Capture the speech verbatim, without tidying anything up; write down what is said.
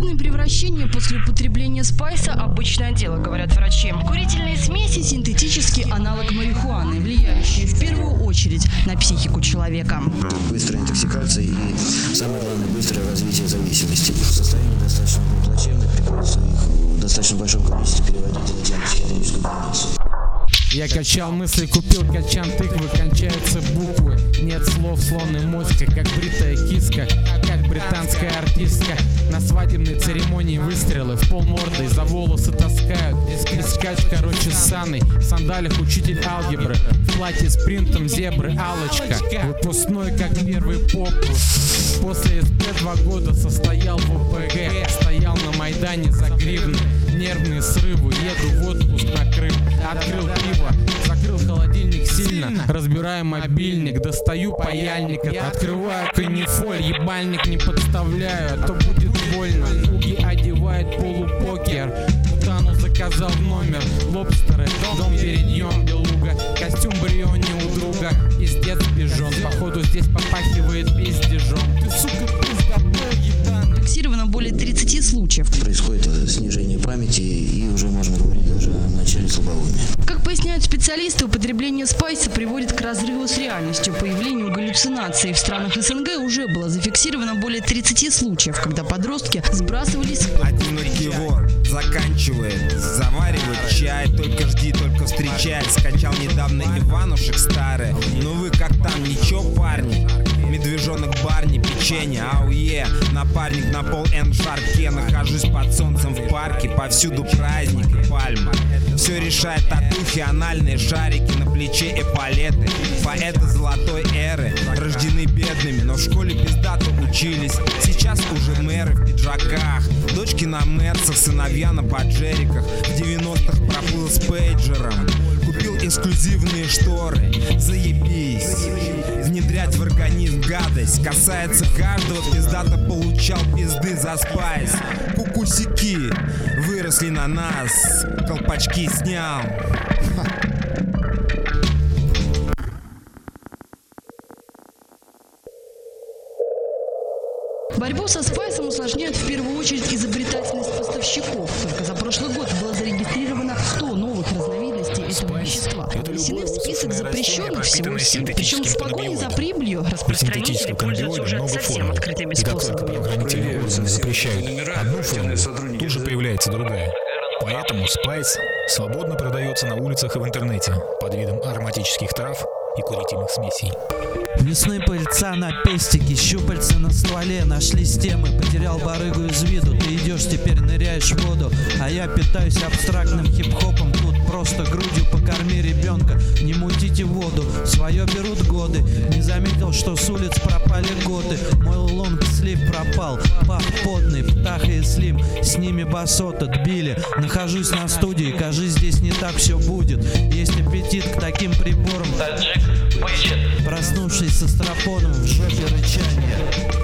Внезапные превращения после употребления спайса – обычное дело, говорят врачи. Курительные смеси – синтетический аналог марихуаны, влияющий в первую очередь на психику человека. Быстрая интоксикация и, самое главное, быстрое развитие зависимости. Состояние достаточно плачевное, приходится их в достаточно большом количестве переводить в психиатрическую больницу. Я качал мысли, купил качан тыквы, кончаются буквы. Нет слов, слон и моська, как бритая киска, как британская артистка. На свадебной церемонии выстрелы в полморды, за волосы таскают. Искать, короче, саной, в сандалях учитель алгебры, в платье с принтом зебры алочка. Выпускной, как первый попус. После эс пэ два года состоял в о пэ гэ. Стоял на Майдане за гривны, нервные срывы, еду в отпуск на Крым. Открыл пиво, закрыл холодильник сильно, разбираю мобильник, достаю паяльник, открываю канифоль, ебальник не подставляю, а то будет больно. Уги одевает полупокер, Тану заказал в номер, лобстеры, дом перейдем, белуга, костюм бриони у друга, пиздец пижон, походу здесь попахивает пиздежом. Ты, сука, пиздобол ебаный. Фиксировано более тридцати случаев. Происходит снижение памяти и уже можно говорить даже о начале слабоумия. Как поясняют специалисты, употребление спайса приводит к разрыву с реальностью, появлению галлюцинаций. В странах эс эн гэ уже было зафиксировано более тридцати случаев, когда подростки сбрасывались. Одинокий вор заканчивает заваривать чай, только жди, только встречай. Скачал недавно Иванушек старый. Ну вы как там, ничего, парни? Медвежонок Барни, печенье, ауе. Напарник на пол эн шарке. Нахожусь под солнцем в парке, повсюду праздник и пальма. Все решает татухи, анальные шарики, на плече эполеты. Поэты золотой эры, рождены бедными, но в школе пиздато учились. Сейчас уже мэры в пиджаках, дочки на мерсах, сыновья на поджериках. В девяностых проплыл с пейджером, купил эксклюзивные шторы. Заебись, внедрять в организм гадость касается каждого, пиздато получал пизды за спайс. Кукусики выросли на нас, колпачки снял. Борьбу со спайсом усложняет в первую очередь изобретательность поставщиков. Только за прошлый год было зарегистрировано сто новых разновидностей этого вещества. Внесены в список запрещенных всего семь. Причем с погоней за прибылью распространители пользуются уже совсем открытыми способами. Правоохранительные органы запрещают одну форму, тут же появляется другая. Поэтому спайс свободно продается на улицах и в интернете под видом ароматических трав и курительных смесей. Весны пыльца на пестике, щупальца на стволе, нашлись темы, потерял барыгу из виду. Ты идешь, теперь ныряешь в воду, а я питаюсь абстрактным хип-хопом. Тут просто грудью покорми ребенка, не мутите воду, свое берут годы. Не заметил, что с улиц пропали готы. Мой лонг-слив пропал, пах потный, птаха и слим, с ними басот отбили. Нахожусь на студии, кажись, здесь не так все будет. Есть аппетит к таким приборам. Проснувшись со стропоном в жопе рычания.